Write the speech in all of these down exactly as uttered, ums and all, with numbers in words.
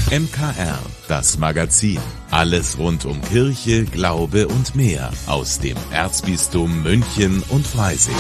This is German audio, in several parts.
M K R, das Magazin. Alles rund um Kirche, Glaube und mehr aus dem Erzbistum München und Freising.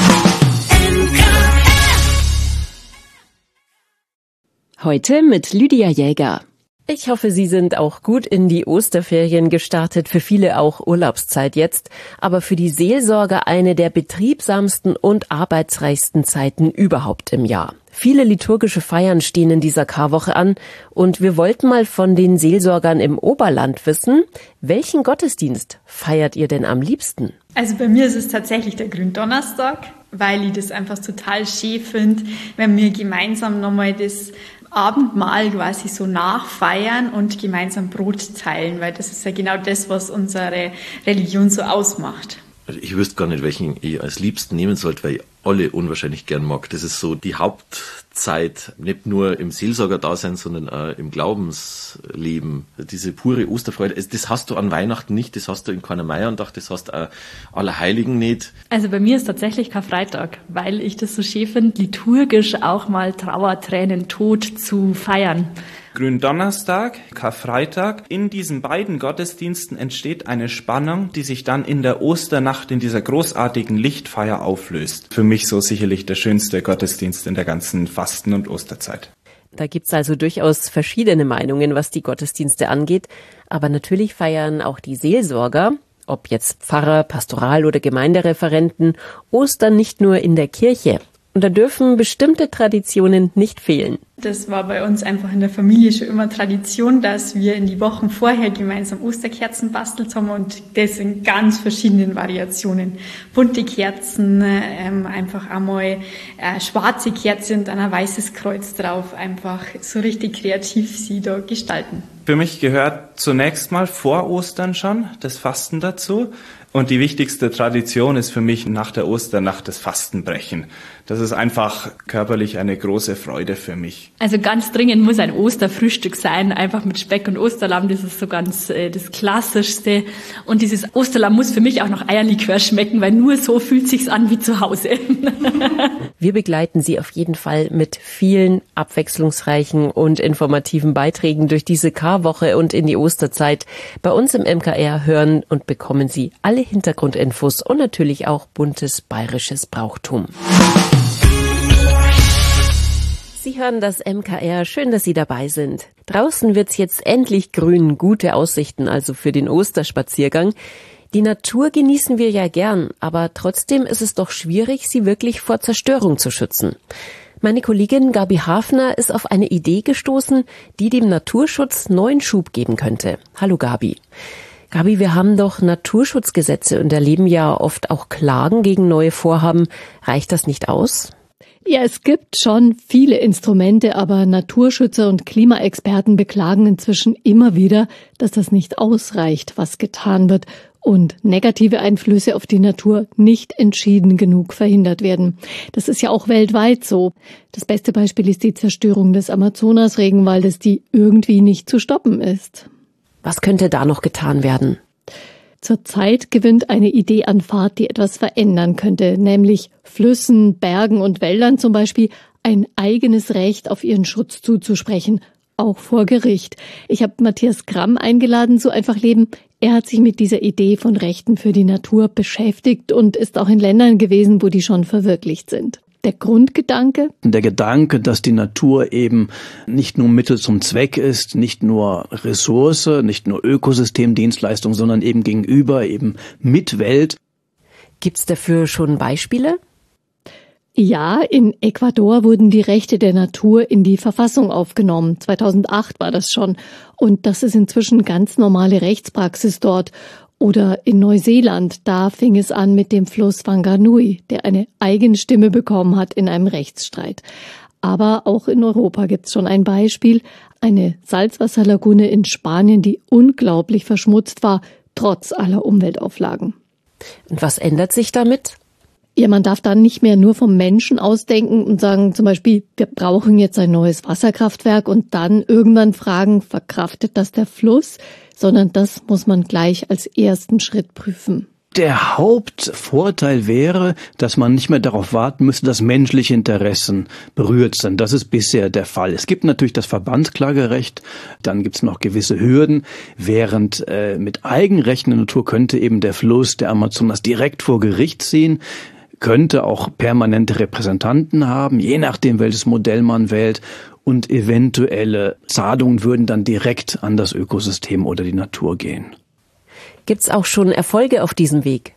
Heute mit Lydia Jäger. Ich hoffe, Sie sind auch gut in die Osterferien gestartet, für viele auch Urlaubszeit jetzt, aber für die Seelsorger eine der betriebsamsten und arbeitsreichsten Zeiten überhaupt im Jahr. Viele liturgische Feiern stehen in dieser Karwoche an und wir wollten mal von den Seelsorgern im Oberland wissen, welchen Gottesdienst feiert ihr denn am liebsten? Also bei mir ist es tatsächlich der Gründonnerstag, weil ich das einfach total schön finde, wenn wir gemeinsam nochmal das Abendmahl quasi so nachfeiern und gemeinsam Brot teilen, weil das ist ja genau das, was unsere Religion so ausmacht. Also ich wüsste gar nicht, welchen ich als liebsten nehmen sollte, weil ich alle unwahrscheinlich gern mag. Das ist so die Hauptzeit, nicht nur im Seelsorger-Dasein, sondern auch im Glaubensleben. Diese pure Osterfreude, das hast du an Weihnachten nicht, das hast du in keiner Meierndach, das hast du auch Allerheiligen nicht. Also bei mir ist tatsächlich Karfreitag, weil ich das so schön finde, liturgisch auch mal Trauer, Tränen, Tod zu feiern. Gründonnerstag, Karfreitag. In diesen beiden Gottesdiensten entsteht eine Spannung, die sich dann in der Osternacht in dieser großartigen Lichtfeier auflöst. Für mich so sicherlich der schönste Gottesdienst in der ganzen Fasten- und Osterzeit. Da gibt's also durchaus verschiedene Meinungen, was die Gottesdienste angeht. Aber natürlich feiern auch die Seelsorger, ob jetzt Pfarrer, Pastoral- oder Gemeindereferenten, Ostern nicht nur in der Kirche. Und da dürfen bestimmte Traditionen nicht fehlen. Das war bei uns einfach in der Familie schon immer Tradition, dass wir in die Wochen vorher gemeinsam Osterkerzen bastelt haben und das in ganz verschiedenen Variationen. Bunte Kerzen, ähm, einfach einmal äh, schwarze Kerzen und dann ein weißes Kreuz drauf. Einfach so richtig kreativ sie da gestalten. Für mich gehört zunächst mal vor Ostern schon das Fasten dazu. Und die wichtigste Tradition ist für mich nach der Osternacht das Fastenbrechen. Das ist einfach körperlich eine große Freude für mich. Also ganz dringend muss ein Osterfrühstück sein, einfach mit Speck und Osterlamm, das ist so ganz äh, das Klassischste. Und dieses Osterlamm muss für mich auch noch Eierlikör schmecken, weil nur so fühlt sich's an wie zu Hause. Wir begleiten Sie auf jeden Fall mit vielen abwechslungsreichen und informativen Beiträgen durch diese Karwoche und in die Osterzeit. Bei uns im M K R hören und bekommen Sie alle Hintergrundinfos und natürlich auch buntes bayerisches Brauchtum. Sie hören das M K R. Schön, dass Sie dabei sind. Draußen wird's jetzt endlich grün. Gute Aussichten also für den Osterspaziergang. Die Natur genießen wir ja gern, aber trotzdem ist es doch schwierig, sie wirklich vor Zerstörung zu schützen. Meine Kollegin Gabi Hafner ist auf eine Idee gestoßen, die dem Naturschutz neuen Schub geben könnte. Hallo Gabi. Gabi, wir haben doch Naturschutzgesetze und erleben ja oft auch Klagen gegen neue Vorhaben. Reicht das nicht aus? Ja, es gibt schon viele Instrumente, aber Naturschützer und Klimaexperten beklagen inzwischen immer wieder, dass das nicht ausreicht, was getan wird und negative Einflüsse auf die Natur nicht entschieden genug verhindert werden. Das ist ja auch weltweit so. Das beste Beispiel ist die Zerstörung des Amazonas-Regenwaldes, die irgendwie nicht zu stoppen ist. Was könnte da noch getan werden? Zurzeit gewinnt eine Idee an Fahrt, die etwas verändern könnte, nämlich Flüssen, Bergen und Wäldern zum Beispiel ein eigenes Recht auf ihren Schutz zuzusprechen, auch vor Gericht. Ich habe Matthias Gramm eingeladen zu Einfach Leben. Er hat sich mit dieser Idee von Rechten für die Natur beschäftigt und ist auch in Ländern gewesen, wo die schon verwirklicht sind. Der Grundgedanke? Der Gedanke, dass die Natur eben nicht nur Mittel zum Zweck ist, nicht nur Ressource, nicht nur Ökosystemdienstleistung, sondern eben gegenüber, eben Mitwelt. Gibt's dafür schon Beispiele? Ja, in Ecuador wurden die Rechte der Natur in die Verfassung aufgenommen. zweitausendacht war das schon. Und das ist inzwischen ganz normale Rechtspraxis dort. Oder in Neuseeland, da fing es an mit dem Fluss Whanganui, der eine eigene Stimme bekommen hat in einem Rechtsstreit. Aber auch in Europa gibt's schon ein Beispiel, eine Salzwasserlagune in Spanien, die unglaublich verschmutzt war, trotz aller Umweltauflagen. Und was ändert sich damit? Ja, man darf dann nicht mehr nur vom Menschen ausdenken und sagen zum Beispiel, wir brauchen jetzt ein neues Wasserkraftwerk und dann irgendwann fragen, verkraftet das der Fluss? Sondern das muss man gleich als ersten Schritt prüfen. der Hauptvorteil wäre, dass man nicht mehr darauf warten müsste, dass menschliche Interessen berührt sind. Das ist bisher der Fall. Es gibt natürlich das Verbandsklagerecht, dann gibt es noch gewisse Hürden, während äh, mit Eigenrechten in der Natur könnte eben der Fluss der Amazonas direkt vor Gericht ziehen, könnte auch permanente Repräsentanten haben, je nachdem, welches Modell man wählt, und eventuelle Zahlungen würden dann direkt an das Ökosystem oder die Natur gehen. Gibt's auch schon Erfolge auf diesem Weg?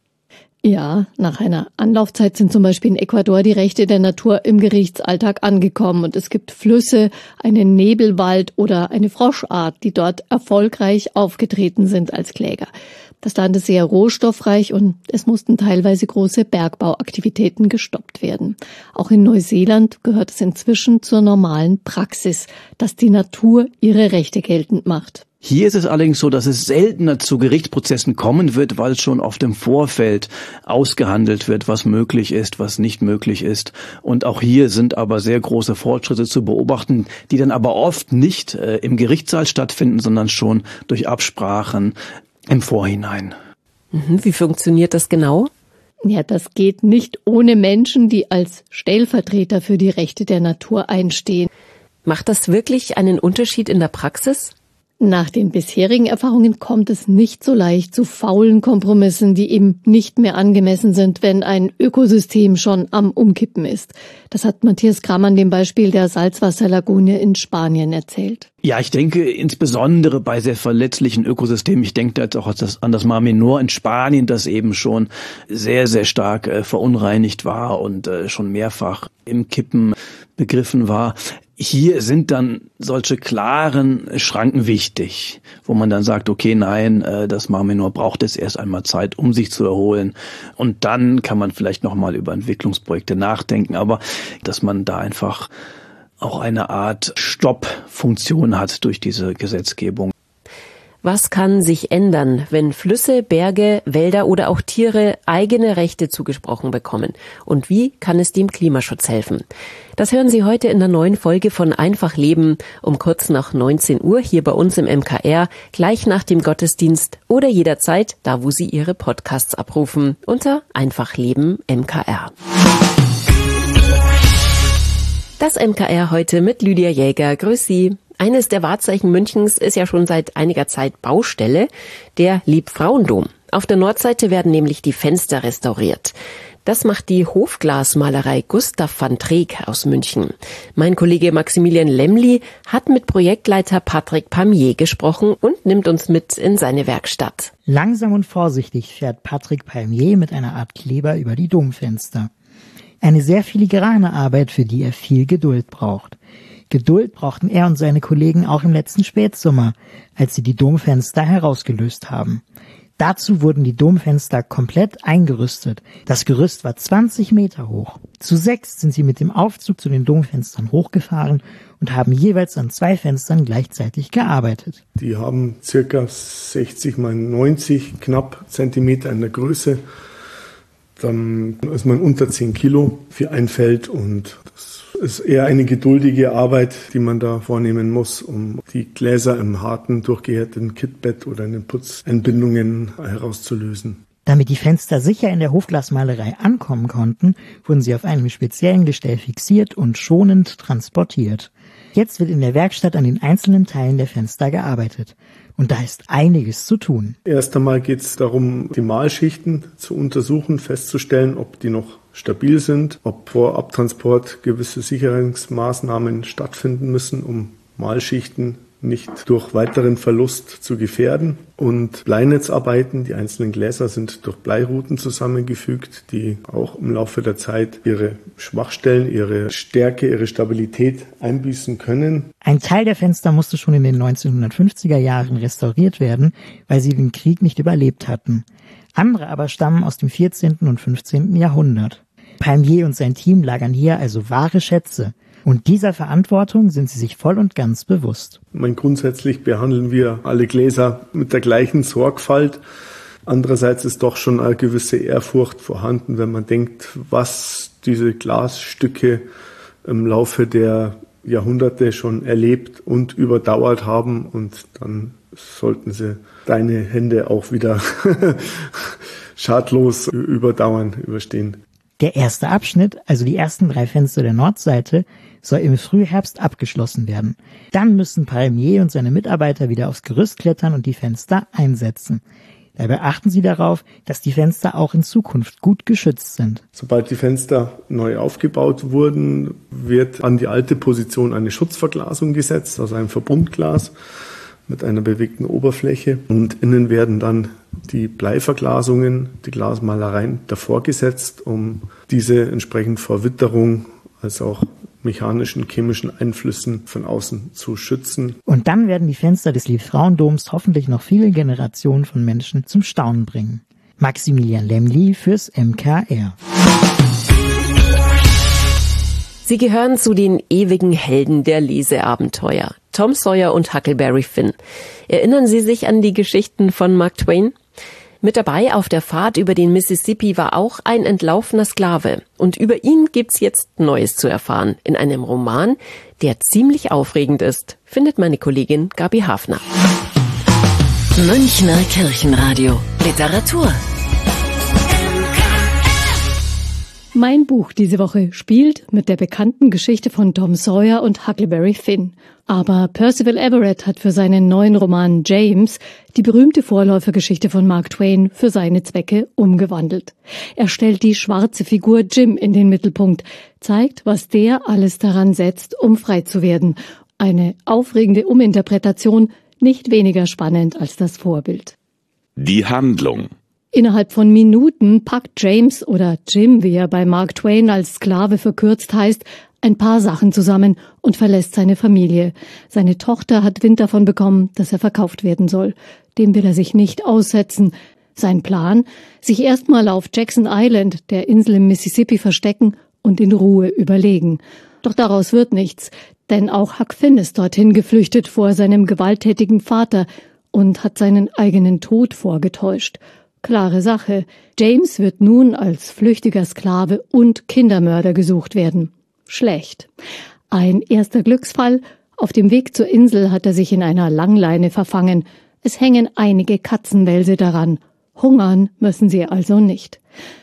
Ja, nach einer Anlaufzeit sind zum Beispiel in Ecuador die Rechte der Natur im Gerichtsalltag angekommen und es gibt Flüsse, einen Nebelwald oder eine Froschart, die dort erfolgreich aufgetreten sind als Kläger. Das Land ist sehr rohstoffreich und es mussten teilweise große Bergbauaktivitäten gestoppt werden. Auch in Neuseeland gehört es inzwischen zur normalen Praxis, dass die Natur ihre Rechte geltend macht. Hier ist es allerdings so, dass es seltener zu Gerichtsprozessen kommen wird, weil schon oft im Vorfeld ausgehandelt wird, was möglich ist, was nicht möglich ist. Und auch hier sind aber sehr große Fortschritte zu beobachten, die dann aber oft nicht äh, im Gerichtssaal stattfinden, sondern schon durch Absprachen im Vorhinein. Wie funktioniert das genau? Ja, das geht nicht ohne Menschen, die als Stellvertreter für die Rechte der Natur einstehen. Macht das wirklich einen Unterschied in der Praxis? Nach den bisherigen Erfahrungen kommt es nicht so leicht zu faulen Kompromissen, die eben nicht mehr angemessen sind, wenn ein Ökosystem schon am Umkippen ist. Das hat Matthias Kramm an dem Beispiel der Salzwasserlagune in Spanien erzählt. Ja, ich denke insbesondere bei sehr verletzlichen Ökosystemen, ich denke jetzt auch an das Mar Menor in Spanien, das eben schon sehr, sehr stark äh, verunreinigt war und äh, schon mehrfach im Kippen begriffen war. Hier sind dann solche klaren Schranken wichtig, wo man dann sagt, okay, nein, das Mar Menor braucht jetzt erst einmal Zeit, um sich zu erholen. Und dann kann man vielleicht nochmal über Entwicklungsprojekte nachdenken, aber dass man da einfach auch eine Art Stoppfunktion hat durch diese Gesetzgebung. Was kann sich ändern, wenn Flüsse, Berge, Wälder oder auch Tiere eigene Rechte zugesprochen bekommen? Und wie kann es dem Klimaschutz helfen? Das hören Sie heute in der neuen Folge von Einfach Leben um kurz nach neunzehn Uhr hier bei uns im M K R, gleich nach dem Gottesdienst oder jederzeit, da wo Sie Ihre Podcasts abrufen, unter Einfach Leben M K R. Das M K R heute mit Lydia Jäger. Grüß Sie. Eines der Wahrzeichen Münchens ist ja schon seit einiger Zeit Baustelle, der Liebfrauendom. Auf der Nordseite werden nämlich die Fenster restauriert. Das macht die Hofglasmalerei Gustav van Treek aus München. Mein Kollege Maximilian Lemli hat mit Projektleiter Patrick Palmier gesprochen und nimmt uns mit in seine Werkstatt. Langsam und vorsichtig fährt Patrick Palmier mit einer Art Kleber über die Domfenster. Eine sehr filigrane Arbeit, für die er viel Geduld braucht. Geduld brauchten er und seine Kollegen auch im letzten Spätsommer, als sie die Domfenster herausgelöst haben. Dazu wurden die Domfenster komplett eingerüstet. Das Gerüst war zwanzig Meter hoch. Zu sechs sind sie mit dem Aufzug zu den Domfenstern hochgefahren und haben jeweils an zwei Fenstern gleichzeitig gearbeitet. Die haben circa sechzig mal neunzig knapp Zentimeter in der Größe. Dann ist man unter zehn Kilo für ein Feld und das ist eher eine geduldige Arbeit, die man da vornehmen muss, um die Gläser im harten, durchgehärteten Kittbett oder in den Putzeinbindungen herauszulösen. Damit die Fenster sicher in der Hofglasmalerei ankommen konnten, wurden sie auf einem speziellen Gestell fixiert und schonend transportiert. Jetzt wird in der Werkstatt an den einzelnen Teilen der Fenster gearbeitet. Und da ist einiges zu tun. Erst einmal geht es darum, die Mahlschichten zu untersuchen, festzustellen, ob die noch stabil sind, ob vor Abtransport gewisse Sicherungsmaßnahmen stattfinden müssen, um Mahlschichten nicht durch weiteren Verlust zu gefährden. Und Bleinetzarbeiten, die einzelnen Gläser sind durch Bleiruten zusammengefügt, die auch im Laufe der Zeit ihre Schwachstellen, ihre Stärke, ihre Stabilität einbüßen können. Ein Teil der Fenster musste schon in den neunzehnhundertfünfziger Jahren restauriert werden, weil sie den Krieg nicht überlebt hatten. Andere aber stammen aus dem vierzehnten und fünfzehnten Jahrhundert. Palmier und sein Team lagern hier also wahre Schätze. Und dieser Verantwortung sind sie sich voll und ganz bewusst. Meine, grundsätzlich behandeln wir alle Gläser mit der gleichen Sorgfalt. Andererseits ist doch schon eine gewisse Ehrfurcht vorhanden, wenn man denkt, was diese Glasstücke im Laufe der Jahrhunderte schon erlebt und überdauert haben. Und dann sollten sie deine Hände auch wieder schadlos überdauern, überstehen. Der erste Abschnitt, also die ersten drei Fenster der Nordseite, soll im Frühherbst abgeschlossen werden. Dann müssen Palmier und seine Mitarbeiter wieder aufs Gerüst klettern und die Fenster einsetzen. Dabei achten sie darauf, dass die Fenster auch in Zukunft gut geschützt sind. Sobald die Fenster neu aufgebaut wurden, wird an die alte Position eine Schutzverglasung gesetzt, also ein Verbundglas mit einer bewegten Oberfläche. Und innen werden dann die Bleiverglasungen, die Glasmalereien davor gesetzt, um diese entsprechend vor Witterung als auch mechanischen, chemischen Einflüssen von außen zu schützen. Und dann werden die Fenster des Liebfrauendoms hoffentlich noch viele Generationen von Menschen zum Staunen bringen. Maximilian Lemli fürs M K R. Sie gehören zu den ewigen Helden der Leseabenteuer. Tom Sawyer und Huckleberry Finn. Erinnern Sie sich an die Geschichten von Mark Twain? Mit dabei auf der Fahrt über den Mississippi war auch ein entlaufener Sklave. Und über ihn gibt's jetzt Neues zu erfahren. In einem Roman, der ziemlich aufregend ist, findet meine Kollegin Gabi Hafner. Münchner Kirchenradio. Literatur. Mein Buch diese Woche spielt mit der bekannten Geschichte von Tom Sawyer und Huckleberry Finn. Aber Percival Everett hat für seinen neuen Roman James die berühmte Vorläufergeschichte von Mark Twain für seine Zwecke umgewandelt. Er stellt die schwarze Figur Jim in den Mittelpunkt, zeigt, was der alles daran setzt, um frei zu werden. Eine aufregende Uminterpretation, nicht weniger spannend als das Vorbild. Die Handlung. Innerhalb von Minuten packt James oder Jim, wie er bei Mark Twain als Sklave verkürzt heißt, ein paar Sachen zusammen und verlässt seine Familie. Seine Tochter hat Wind davon bekommen, dass er verkauft werden soll. Dem will er sich nicht aussetzen. Sein Plan? Sich erstmal auf Jackson Island, der Insel im Mississippi, verstecken und in Ruhe überlegen. Doch daraus wird nichts, denn auch Huck Finn ist dorthin geflüchtet vor seinem gewalttätigen Vater und hat seinen eigenen Tod vorgetäuscht. Klare Sache, James wird nun als flüchtiger Sklave und Kindermörder gesucht werden. Schlecht. Ein erster Glücksfall, auf dem Weg zur Insel hat er sich in einer Langleine verfangen. Es hängen einige Katzenwälse daran. Hungern müssen sie also nicht.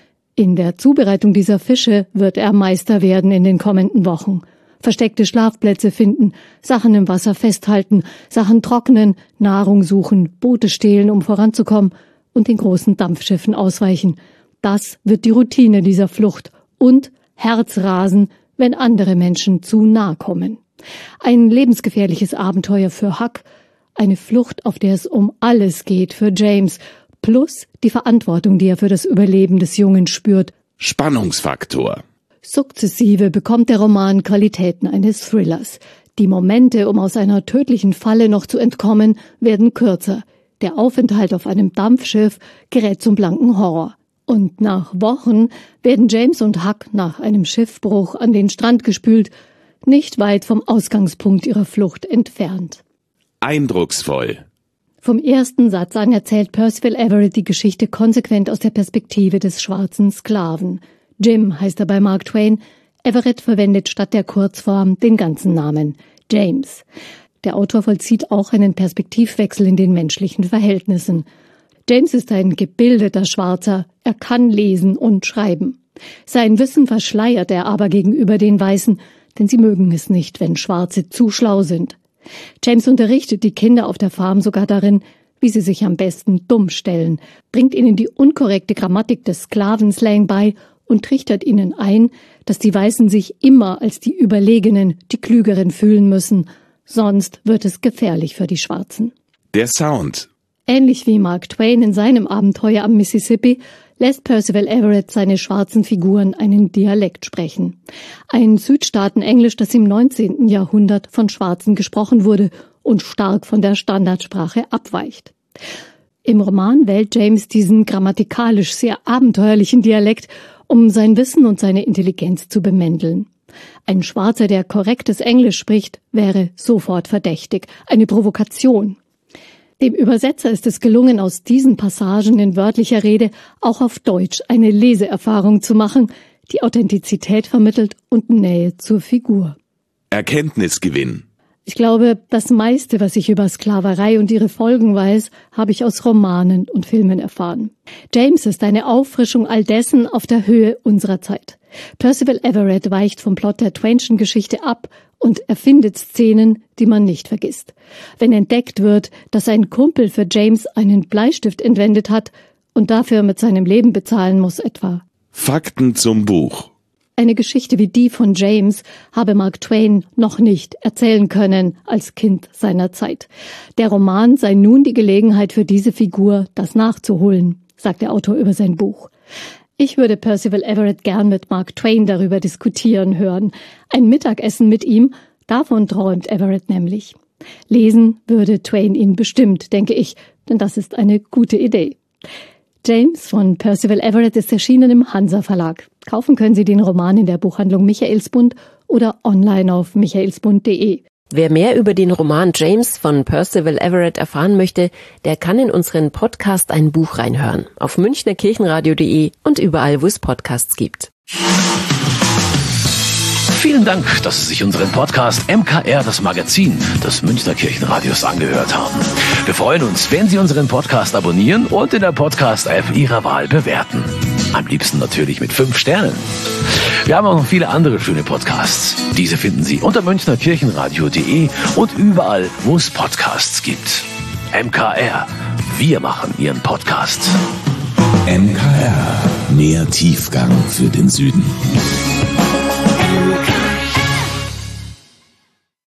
In der Zubereitung dieser Fische wird er Meister werden in den kommenden Wochen. Versteckte Schlafplätze finden, Sachen im Wasser festhalten, Sachen trocknen, Nahrung suchen, Boote stehlen, um voranzukommen, und den großen Dampfschiffen ausweichen. Das wird die Routine dieser Flucht und Herzrasen, wenn andere Menschen zu nahe kommen. Ein lebensgefährliches Abenteuer für Huck, eine Flucht, auf der es um alles geht für James, plus die Verantwortung, die er für das Überleben des Jungen spürt. Spannungsfaktor. Sukzessive bekommt der Roman Qualitäten eines Thrillers. Die Momente, um aus einer tödlichen Falle noch zu entkommen, werden kürzer. Der Aufenthalt auf einem Dampfschiff gerät zum blanken Horror. Und nach Wochen werden James und Huck nach einem Schiffbruch an den Strand gespült, nicht weit vom Ausgangspunkt ihrer Flucht entfernt. Eindrucksvoll. Vom ersten Satz an erzählt Percival Everett die Geschichte konsequent aus der Perspektive des schwarzen Sklaven. Jim heißt er bei Mark Twain. Everett verwendet statt der Kurzform den ganzen Namen, James. Der Autor vollzieht auch einen Perspektivwechsel in den menschlichen Verhältnissen. James ist ein gebildeter Schwarzer, er kann lesen und schreiben. Sein Wissen verschleiert er aber gegenüber den Weißen, denn sie mögen es nicht, wenn Schwarze zu schlau sind. James unterrichtet die Kinder auf der Farm sogar darin, wie sie sich am besten dumm stellen, bringt ihnen die unkorrekte Grammatik des Sklavenslang bei und trichtert ihnen ein, dass die Weißen sich immer als die Überlegenen, die Klügeren fühlen müssen. Sonst wird es gefährlich für die Schwarzen. Der Sound. Ähnlich wie Mark Twain in seinem Abenteuer am Mississippi lässt Percival Everett seine schwarzen Figuren einen Dialekt sprechen. Ein Südstaatenenglisch, das im neunzehnten Jahrhundert von Schwarzen gesprochen wurde und stark von der Standardsprache abweicht. Im Roman wählt James diesen grammatikalisch sehr abenteuerlichen Dialekt, um sein Wissen und seine Intelligenz zu bemänteln. Ein Schwarzer, der korrektes Englisch spricht, wäre sofort verdächtig. Eine Provokation. Dem Übersetzer ist es gelungen, aus diesen Passagen in wörtlicher Rede auch auf Deutsch eine Leseerfahrung zu machen, die Authentizität vermittelt und Nähe zur Figur. Erkenntnisgewinn. Ich glaube, das meiste, was ich über Sklaverei und ihre Folgen weiß, habe ich aus Romanen und Filmen erfahren. James ist eine Auffrischung all dessen auf der Höhe unserer Zeit. Percival Everett weicht vom Plot der Twain'schen Geschichte ab und erfindet Szenen, die man nicht vergisst. Wenn entdeckt wird, dass ein Kumpel für James einen Bleistift entwendet hat und dafür mit seinem Leben bezahlen muss etwa. Fakten zum Buch. Eine Geschichte wie die von James habe Mark Twain noch nicht erzählen können als Kind seiner Zeit. Der Roman sei nun die Gelegenheit für diese Figur, das nachzuholen, sagt der Autor über sein Buch. Ich würde Percival Everett gern mit Mark Twain darüber diskutieren hören. Ein Mittagessen mit ihm, davon träumt Everett nämlich. Lesen würde Twain ihn bestimmt, denke ich, denn das ist eine gute Idee. James von Percival Everett ist erschienen im Hansa Verlag. Kaufen können Sie den Roman in der Buchhandlung Michaelsbund oder online auf michaelsbund punkt de. Wer mehr über den Roman James von Percival Everett erfahren möchte, der kann in unseren Podcast Ein Buch reinhören. Auf münchner kirchenradio punkt de und überall, wo es Podcasts gibt. Vielen Dank, dass Sie sich unseren Podcast M K R, das Magazin des Münchner Kirchenradios, angehört haben. Wir freuen uns, wenn Sie unseren Podcast abonnieren und in der Podcast-App Ihrer Wahl bewerten. Am liebsten natürlich mit fünf Sternen. Wir haben auch noch viele andere schöne Podcasts. Diese finden Sie unter münchner kirchenradio punkt de und überall, wo es Podcasts gibt. M K R, wir machen Ihren Podcast. M K R, mehr Tiefgang für den Süden.